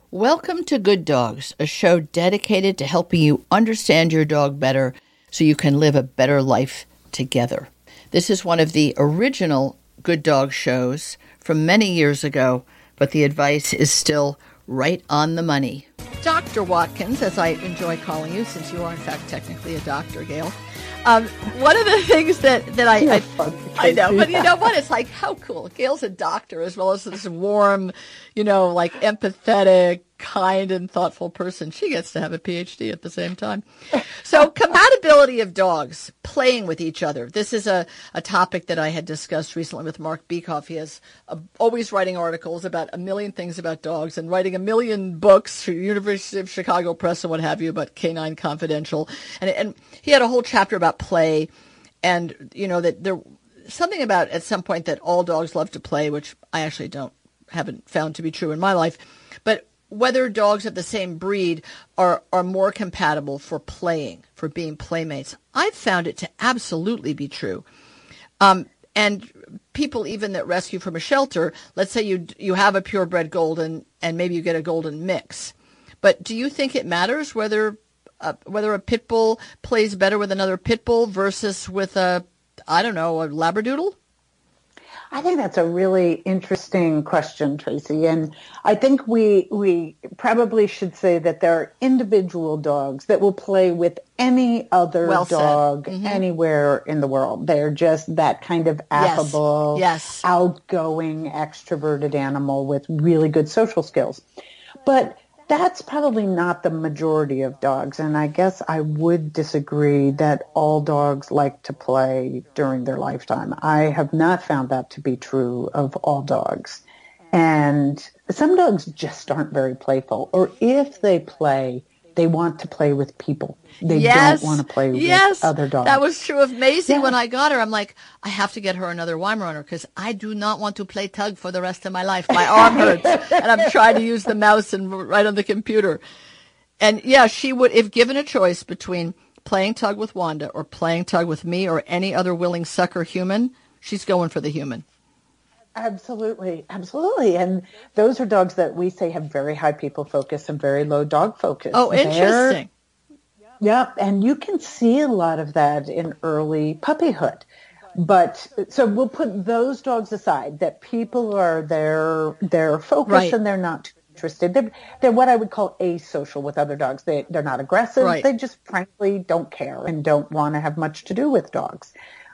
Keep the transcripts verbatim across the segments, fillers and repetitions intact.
Welcome to Good Dogs, a show dedicated to helping you understand your dog better so you can live a better life together. This is one of the original Good Dog shows from many years ago, but the advice is still right on the money. Doctor Watkins, as I enjoy calling you, since you are in fact technically a doctor, Gail. Um, one of the things that, that I, I, I know, but you know what? It's like, how cool. Gail's a doctor as well as this warm, you know, like empathetic, kind and thoughtful person. She gets to have a P H D at the same time. So compatibility of dogs, playing with each other. This is a, a topic that I had discussed recently with Mark Bekoff. He has a, always writing articles about a million things about dogs and writing a million books for University of Chicago Press and what have you about Canine Confidential. And, and he had a whole chapter about play and, you know, that there something about at some point that all dogs love to play, which I actually don't, haven't found to be true in my life. But whether dogs of the same breed are, are more compatible for playing, for being playmates. I've found it to absolutely be true. Um, and people even that rescue from a shelter, let's say you you have a purebred golden and maybe you get a golden mix. But do you think it matters whether uh, whether a pit bull plays better with another pit bull versus with a, I don't know, a Labradoodle? I think that's a really interesting question, Tracy. And I think we we probably should say that there are individual dogs that will play with any other well dog mm-hmm. anywhere in the world. They're just that kind of affable, yes. Yes. outgoing, extroverted animal with really good social skills. But that's probably not the majority of dogs, and I guess I would disagree that all dogs like to play during their lifetime. I have not found that to be true of all dogs. And some dogs just aren't very playful, or if they play, they want to play with people. They yes. don't want to play with yes. other dogs. That was true of Maisie yeah. when I got her. I'm like, I have to get her another Weimaraner because I do not want to play tug for the rest of my life. My arm hurts, and I'm trying to use the mouse and right on the computer. And yeah, she would, if given a choice between playing tug with Wanda or playing tug with me or any other willing sucker human, she's going for the human. Absolutely, absolutely. And those are dogs that we say have very high people focus and very low dog focus. Oh, interesting. They're, yeah, and you can see a lot of that in early puppyhood. But so we'll put those dogs aside, that people are their their focus right. and they're not too interested. They're, they're what I would call asocial with other dogs. They, they're not aggressive. Right. They just frankly don't care and don't want to have much to do with dogs.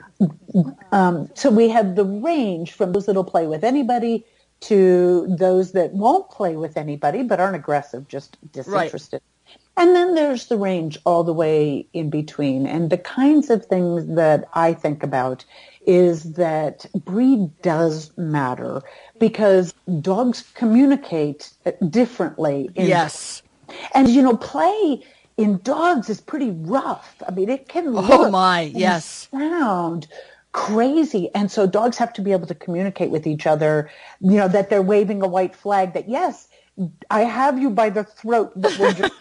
Um, so we have the range from those that will play with anybody to those that won't play with anybody but aren't aggressive, just disinterested. Right. And then there's the range all the way in between. And the kinds of things that I think about is that breed does matter because dogs communicate differently. In yes. And, you know, play in dogs is pretty rough. I mean, it can look oh my, yes. sound crazy. And so dogs have to be able to communicate with each other, you know, that they're waving a white flag that, yes, I have you by the throat, but we're just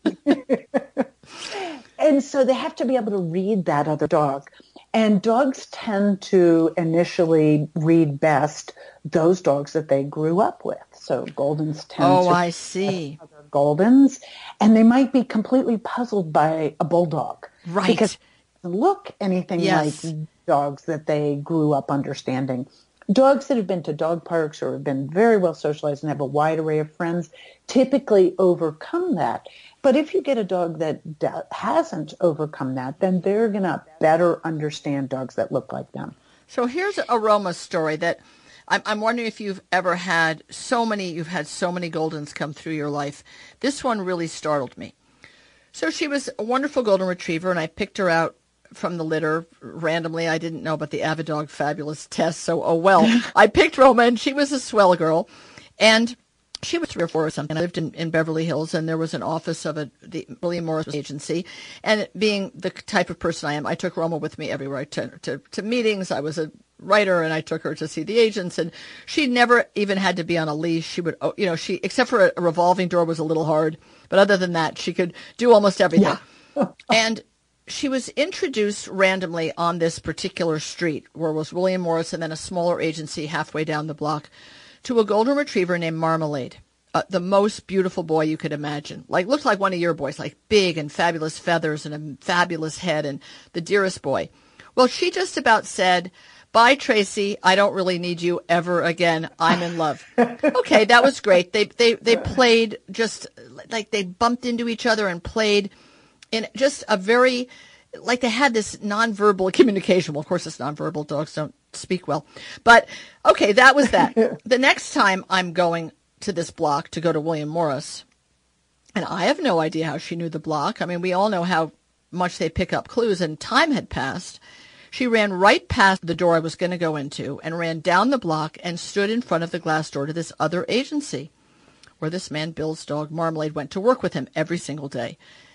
playing. And so they have to be able to read that other dog. And dogs tend to initially read best those dogs that they grew up with. So Goldens tend oh, to... Oh, I see. Goldens, and they might be completely puzzled by a bulldog. Right. Because they look anything yes. like dogs that they grew up understanding. Dogs that have been to dog parks or have been very well socialized and have a wide array of friends typically overcome that. But if you get a dog that d- hasn't overcome that, then they're going to better understand dogs that look like them. So here's a Roma story that I'm, I'm wondering if you've ever had so many, you've had so many Goldens come through your life. This one really startled me. So she was a wonderful Golden Retriever, and I picked her out from the litter randomly. I didn't know about the Avidog Fabulous test, so oh well. I picked Roma, and she was a swell girl, and she was three or four or something. I lived in, in Beverly Hills, and there was an office of a, the William Morris agency. And being the type of person I am, I took Roma with me everywhere to, to, to meetings. I was a writer, and I took her to see the agents, and she never even had to be on a leash. She would, you know, she, except for a, a revolving door was a little hard, but other than that, she could do almost everything. Yeah. And she was introduced randomly on this particular street where was William Morris and then a smaller agency halfway down the block to a Golden Retriever named Marmalade. uh, the most beautiful boy you could imagine. Like, looked like one of your boys, like big and fabulous feathers and a fabulous head and the dearest boy. Well, she just about said, "Bye, Tracy. I don't really need you ever again. I'm in love." Okay, that was great. They they they played just like they bumped into each other and played in just a very, like they had this nonverbal communication. Well, of course, it's nonverbal. Dogs don't speak well. But, okay, that was that. The next time I'm going to this block to go to William Morris, and I have no idea how she knew the block. I mean, we all know how much they pick up clues, and time had passed. She ran right past the door I was going to go into and ran down the block and stood in front of the glass door to this other agency where this man, Bill's dog, Marmalade, went to work with him every single day.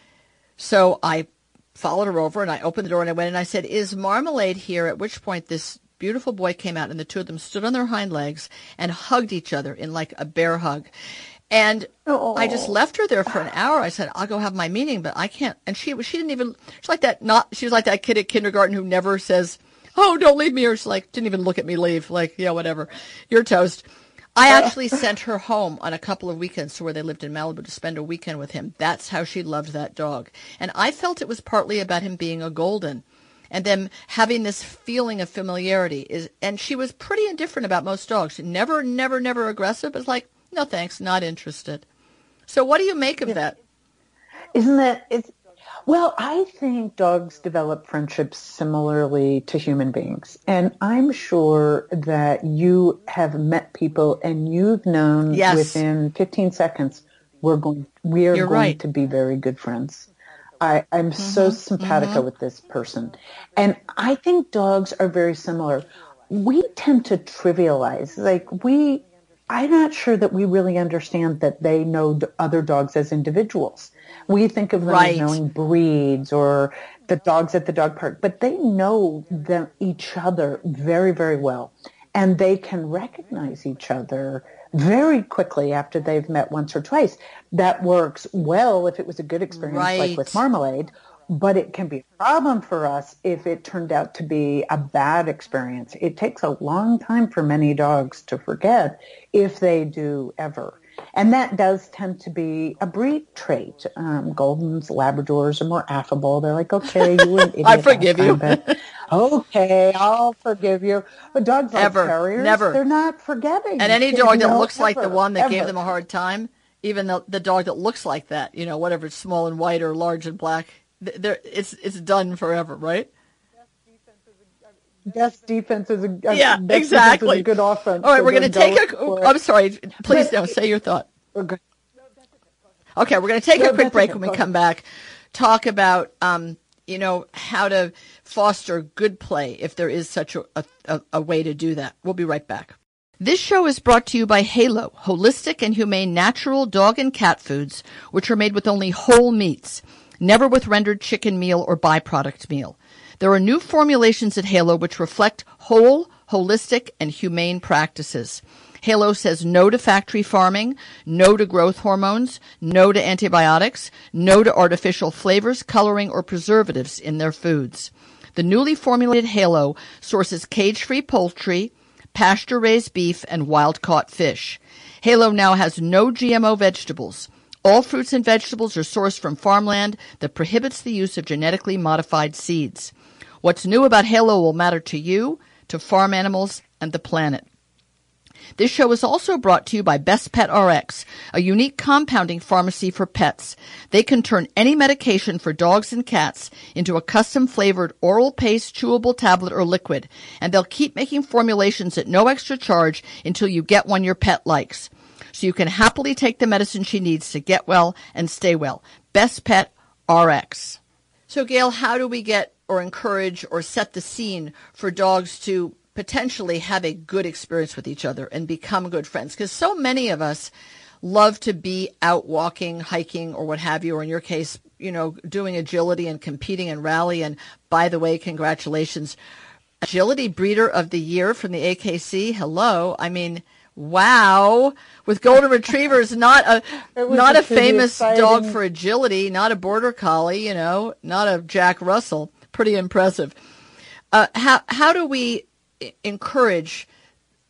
So I followed her over and I opened the door and I went and I said, "Is Marmalade here?" At which point this beautiful boy came out and the two of them stood on their hind legs and hugged each other in like a bear hug. And oh. I just left her there for an hour. I said, "I'll go have my meeting, but I can't." And she she didn't even, she's like that, not, she was like that kid at kindergarten who never says, "Oh, don't leave me." Or she's like, didn't even look at me leave. Like, yeah, whatever. You're toast. I actually sent her home on a couple of weekends to where they lived in Malibu to spend a weekend with him. That's how she loved that dog. And I felt it was partly about him being a golden and them having this feeling of familiarity. Is And she was pretty indifferent about most dogs. Never, never, never aggressive. But it's like, "No, thanks, not interested." So what do you make of yeah. that? Isn't that, it's, well, I think dogs develop friendships similarly to human beings. And I'm sure that you have met people and you've known yes. within fifteen seconds, we're going, we are You're going right. to be very good friends. I, I'm mm-hmm, so simpatico mm-hmm. with this person. And I think dogs are very similar. We tend to trivialize, like we, I'm not sure that we really understand that they know other dogs as individuals. We think of them right. as knowing breeds or the dogs at the dog park, but they know them, each other very, very well. And they can recognize each other very quickly after they've met once or twice. That works well if it was a good experience right. like with Marmalade, but it can be a problem for us if it turned out to be a bad experience. It takes a long time for many dogs to forget, if they do ever. And that does tend to be a breed trait. Um, Goldens, Labradors are more affable. They're like, "Okay, you were an idiot." I forgive you. But, okay, I'll forgive you. But dogs like ever, terriers, never. they're not forgetting. And any dog that know, looks ever, like the one that ever. gave them a hard time, even the, the dog that looks like that, you know, whatever, it's small and white or large and black, it's it's done forever, right? Best defense is a uh, yeah, best exactly. Is a good offense. All right, so we're going to take a. For... I'm sorry. Please don't say your thought. Okay, okay we're going to take no, a quick break okay. when we come back. Talk about um, you know, how to foster good play if there is such a, a a way to do that. We'll be right back. This show is brought to you by Halo, holistic and humane natural dog and cat foods, which are made with only whole meats, never with rendered chicken meal or byproduct meal. There are new formulations at Halo which reflect whole, holistic, and humane practices. Halo says no to factory farming, no to growth hormones, no to antibiotics, no to artificial flavors, coloring, or preservatives in their foods. The newly formulated Halo sources cage-free poultry, pasture-raised beef, and wild-caught fish. Halo now has no G M O vegetables. All fruits and vegetables are sourced from farmland that prohibits the use of genetically modified seeds. What's new about Halo will matter to you, to farm animals, and the planet. This show is also brought to you by Best Pet R X, a unique compounding pharmacy for pets. They can turn any medication for dogs and cats into a custom-flavored oral paste, chewable tablet, or liquid, and they'll keep making formulations at no extra charge until you get one your pet likes. So you can happily take the medicine she needs to get well and stay well. Best Pet R X. So, Gail, how do we get or encourage or set the scene for dogs to potentially have a good experience with each other and become good friends? Because so many of us love to be out walking, hiking, or what have you, or in your case, you know, doing agility and competing in rally. And by the way, congratulations, Agility Breeder of the Year from the A K C. Hello. I mean, wow. With Golden Retrievers, not a not a famous exciting dog for agility, not a Border Collie, you know, not a Jack Russell. Pretty impressive. Uh, how how do we encourage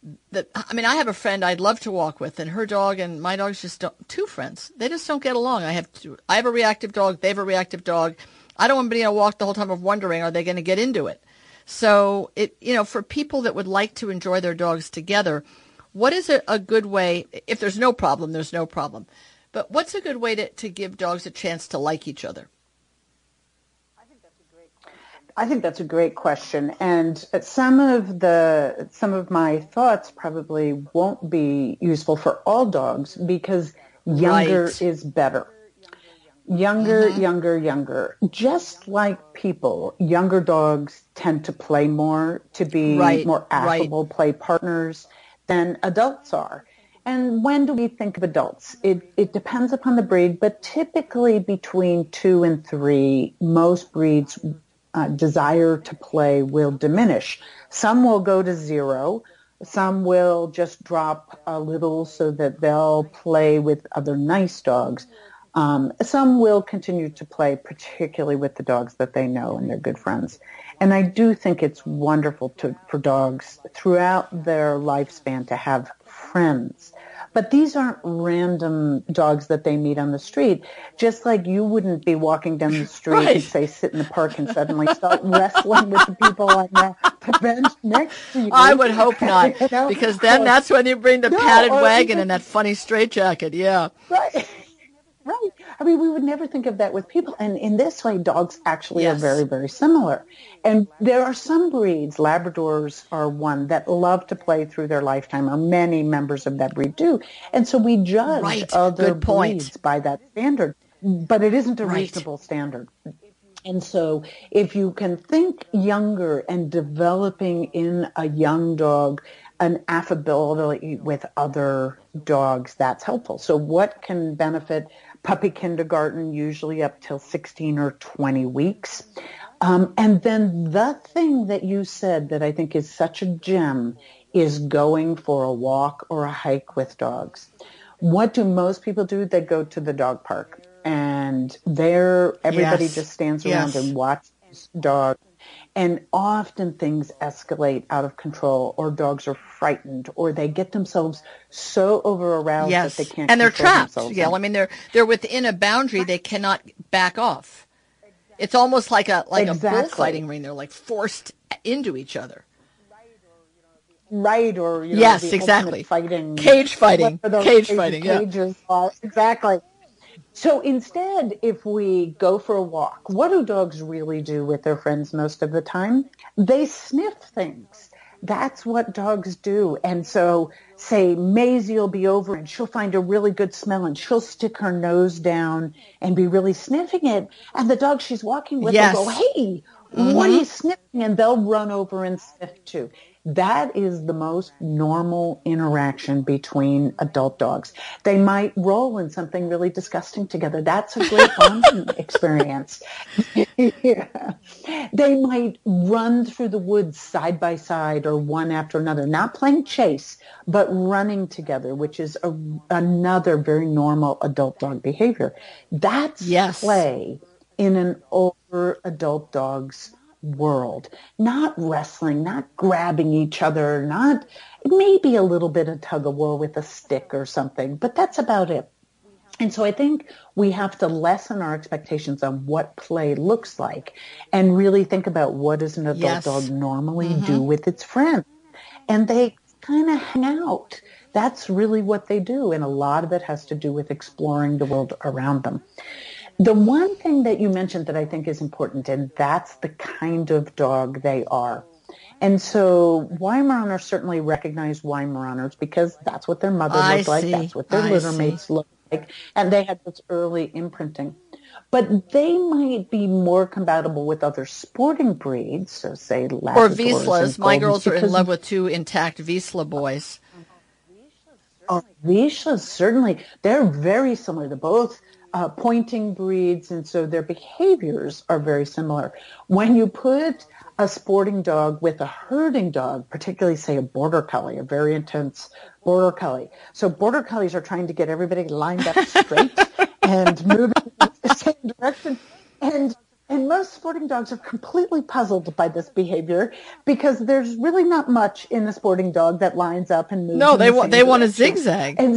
that, I mean, I have a friend I'd love to walk with, and her dog and my dogs just don't, two friends, they just don't get along. I have two, I have a reactive dog, they have a reactive dog. I don't want to be on a walk the whole time of wondering, are they going to get into it? So it, you know, for people that would like to enjoy their dogs together, what is a, a good way, if there's no problem, there's no problem, but what's a good way to, to give dogs a chance to like each other? I think that's a great question, and some of the some of my thoughts probably won't be useful for all dogs because younger Right. is better. Younger, Mm-hmm. younger, younger. Just like people, younger dogs tend to play more, to be Right, more right. affable play partners than adults are. And when do we think of adults? It, it depends upon the breed, but typically between two and three, most breeds' uh, desire to play will diminish. Some will go to zero. Some will just drop a little so that they'll play with other nice dogs. Um, some will continue to play, particularly with the dogs that they know and they're good friends. And I do think it's wonderful to, for dogs throughout their lifespan to have friends. But these aren't random dogs that they meet on the street. Just like you wouldn't be walking down the street Right. and say sit in the park and suddenly start wrestling with the people on the, the bench next to you. I would hope not, You know? because then Or- that's when you bring the No, padded or wagon even- and that funny straitjacket. Yeah. Right. Right. I mean, we would never think of that with people. And in this way, dogs actually Yes. are very, very similar. And there are some breeds, Labradors are one, that love to play through their lifetime, or many members of that breed do. And so we judge Right. other Good point. breeds by that standard. But it isn't a Right. reasonable standard. And so if you can think younger and developing in a young dog an affability with other dogs, that's helpful. So what can benefit puppy kindergarten, usually up till sixteen or twenty weeks? Um, and then the thing that you said that I think is such a gem is going for a walk or a hike with dogs. What do most people do? They go to the dog park. And there, everybody Yes. just stands around Yes. and watches dogs. And often things escalate out of control, or dogs are frightened, or they get themselves so over aroused Yes. that they can't And they're control trapped. themselves. Yeah. I mean, they're they're within a boundary. They cannot back off. It's almost like a like Exactly. a bullfighting ring. They're like forced into each other. Right, or you know, Yes, the exactly. ultimate fighting, Cage fighting. whatever those Cage crazy fighting, yeah. cages are. Exactly. So instead, if we go for a walk, what do dogs really do with their friends most of the time? They sniff things. That's what dogs do. And so, say, Maisie will be over and she'll find a really good smell and she'll stick her nose down and be really sniffing it. And the dog she's walking with Yes. will go, hey, what are you sniffing? And they'll run over and sniff too. That is the most normal interaction between adult dogs. They might roll in something really disgusting together. That's a great bonding experience. Yeah. They might run through the woods side by side or one after another, not playing chase, but running together, which is a, another very normal adult dog behavior. That's Yes. play in an older adult dog's world, not wrestling, not grabbing each other, not maybe a little bit of tug of war with a stick or something, but that's about it. And so I think we have to lessen our expectations on what play looks like and really think about what does an adult Yes. dog normally do with its friends. And they kind of hang out. That's really what they do. And a lot of it has to do with exploring the world around them. The one thing that you mentioned that I think is important, and that's the kind of dog they are. And so Weimaraners certainly recognize Weimaraners because that's what their mother I looked like. see. That's what their I litter see. mates looked like. And they had this early imprinting. But they might be more compatible with other sporting breeds, so say Labradors Or and Vizslas. My Goldens, girls are in because love with two intact Vizsla boys. Oh, Vizslas, certainly. They're very similar. They're both uh, pointing breeds, and so their behaviors are very similar. When you put a sporting dog with a herding dog, particularly, say, a border collie, a very intense border collie. So border collies are trying to get everybody lined up straight and moving in the same direction. And and most sporting sporting dogs are completely puzzled by this behavior because there's really not much in the sporting dog that lines up and moves. No, in they the want same they want to direction. zigzag. And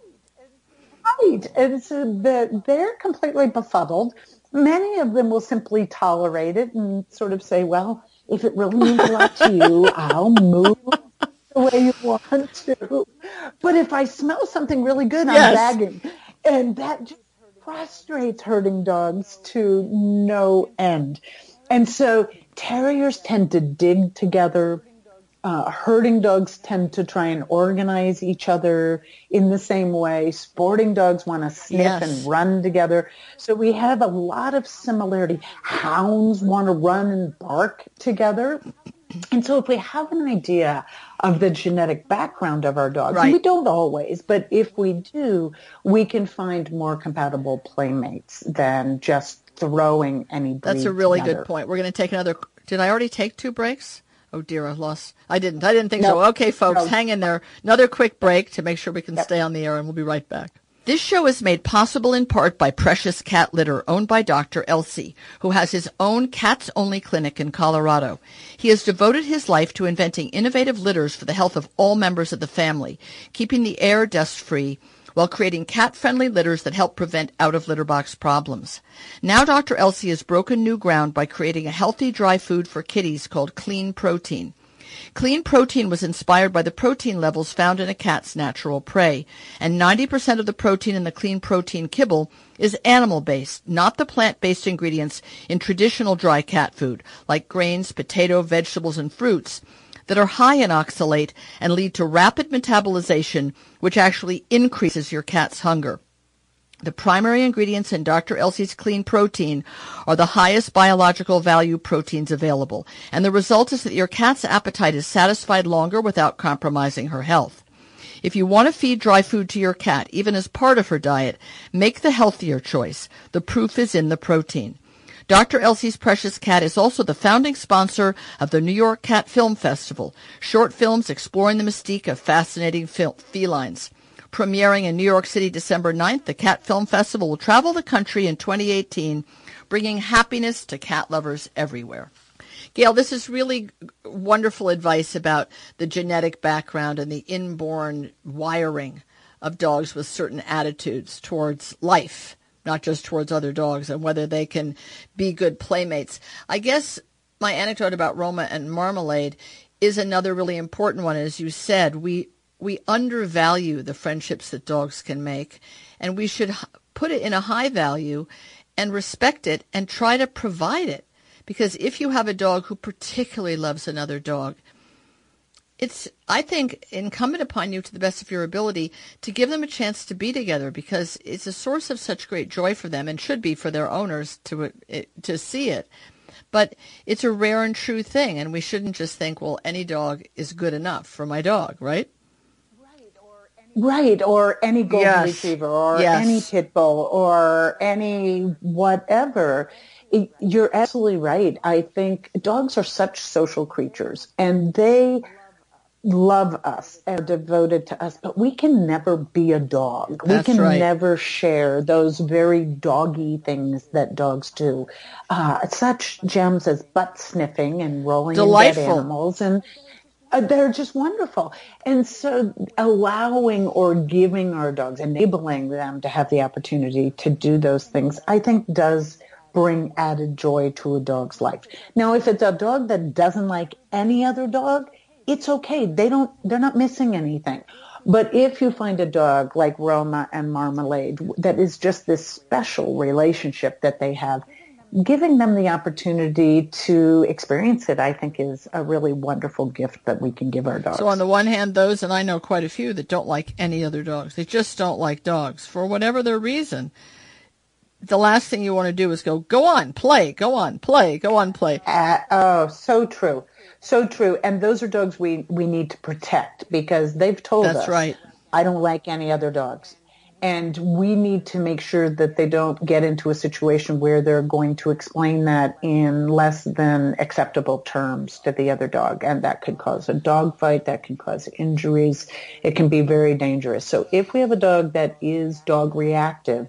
right, and so the, they're completely befuddled. Many of them will simply tolerate it and sort of say, well, if it really means a lot to you, I'll move the way you want to. But if I smell something really good, I'm Yes. bagging. And that just frustrates herding dogs to no end. And so terriers tend to dig together. Uh, herding dogs tend to try and organize each other in the same way. Sporting dogs want to sniff Yes. and run together. So we have a lot of similarity. Hounds want to run and bark together. And so if we have an idea of the genetic background of our dogs, Right. and we don't always, but if we do, we can find more compatible playmates than just throwing any breed That's a really together. good point. We're going to take another. Did I already take two breaks? Oh dear, I lost. I didn't. I didn't think No. so. Okay, folks, No. hang in there. Another quick break to make sure we can Yep. stay on the air, and we'll be right back. This show is made possible in part by Precious Cat Litter, owned by Doctor Elsie, who has his own cats-only clinic in Colorado. He has devoted his life to inventing innovative litters for the health of all members of the family, keeping the air dust-free, while creating cat-friendly litters that help prevent out-of-litter box problems. Now Doctor Elsie has broken new ground by creating a healthy dry food for kitties called Clean Protein. Clean Protein was inspired by the protein levels found in a cat's natural prey, and ninety percent of the protein in the Clean Protein kibble is animal-based, not the plant-based ingredients in traditional dry cat food, like grains, potato, vegetables, and fruits, that are high in oxalate and lead to rapid metabolization, which actually increases your cat's hunger. The primary ingredients in Doctor Elsie's Clean Protein are the highest biological value proteins available, and the result is that your cat's appetite is satisfied longer without compromising her health. If you want to feed dry food to your cat, even as part of her diet, make the healthier choice. The proof is in the protein. Doctor Elsie's Precious Cat is also the founding sponsor of the New York Cat Film Festival, short films exploring the mystique of fascinating fel- felines. Premiering in New York City December ninth, the Cat Film Festival will travel the country in twenty eighteen, bringing happiness to cat lovers everywhere. Gail, this is really wonderful advice about the genetic background and the inborn wiring of dogs with certain attitudes towards life, not just towards other dogs, and whether they can be good playmates. I guess my anecdote about Roma and Marmalade is another really important one. As you said, we we undervalue the friendships that dogs can make, and we should put it in a high value and respect it and try to provide it. Because if you have a dog who particularly loves another dog, it's, I think, incumbent upon you to the best of your ability to give them a chance to be together, because it's a source of such great joy for them, and should be for their owners to to see it. But it's a rare and true thing, and we shouldn't just think, well, any dog is good enough for my dog, right? Right, or any golden Yes. retriever, or Yes. any pit bull, or any whatever. It- you're absolutely right. I think dogs are such social creatures, and they love us and are devoted to us, but we can never be a dog. That's we can right. never share those very doggy things that dogs do. Uh, such gems as butt sniffing and rolling in dead Delightful. animals, and Uh, they're just wonderful. And so allowing or giving our dogs, enabling them to have the opportunity to do those things, I think does bring added joy to a dog's life. Now, if it's a dog that doesn't like any other dog, it's okay. They don't, they're not missing anything. But if you find a dog like Roma and Marmalade that is just this special relationship that they have, giving them the opportunity to experience it, I think, is a really wonderful gift that we can give our dogs. So on the one hand, those, and I know quite a few that don't like any other dogs. They just don't like dogs for whatever their reason. The last thing you want to do is go, go on, play, go on, play, go on, play. Uh, oh, so true. So true. And those are dogs we, we need to protect, because they've told That's us, right. I don't like any other dogs. And we need to make sure that they don't get into a situation where they're going to explain that in less than acceptable terms to the other dog. And that could cause a dog fight. That can cause injuries. It can be very dangerous. So if we have a dog that is dog reactive,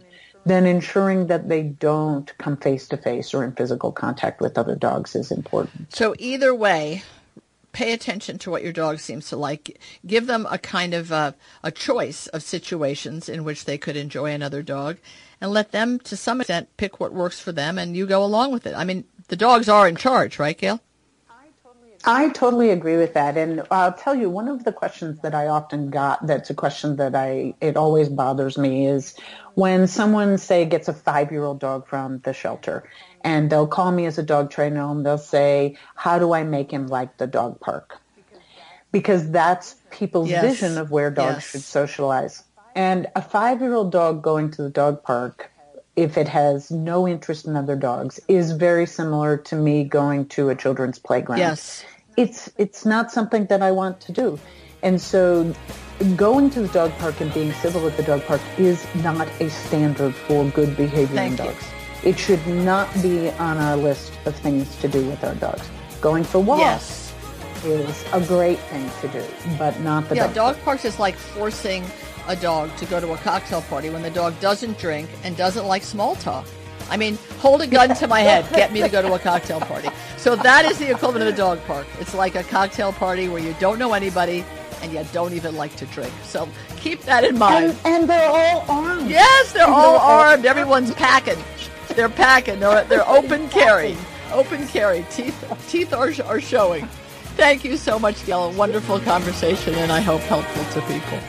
then ensuring that they don't come face to face or in physical contact with other dogs is important. So either way, pay attention to what your dog seems to like. Give them a kind of a, a choice of situations in which they could enjoy another dog, and let them, to some extent, pick what works for them, and you go along with it. I mean, the dogs are in charge, right, Gail? I totally agree with that. And I'll tell you, one of the questions that I often got, that's a question that I, it always bothers me, is when someone, say, gets a five-year-old dog from the shelter, and they'll call me as a dog trainer and they'll say, how do I make him like the dog park? Because that's people's Yes. vision of where dogs Yes. should socialize. And a five-year-old dog going to the dog park, if it has no interest in other dogs, is very similar to me going to a children's playground. Yes. It's it's not something that I want to do. And so going to the dog park and being civil at the dog park is not a standard for good behavior Thank in you. dogs. It should not be on our list of things to do with our dogs. Going for walks Yes. is a great thing to do, but not the Yeah, dog, dog park. parks is like forcing a dog to go to a cocktail party when the dog doesn't drink and doesn't like small talk. I mean, hold a gun to my head, get me to go to a cocktail party. So that is the equivalent of a dog park. It's like a cocktail party where you don't know anybody and you don't even like to drink. So keep that in mind. And, and they're all armed. Yes, they're And all they're all- armed. Everyone's packing. They're packing. They're, they're open carry. Open carry. Teeth teeth are, are showing. Thank you so much, Gail. A wonderful conversation, and I hope helpful to people.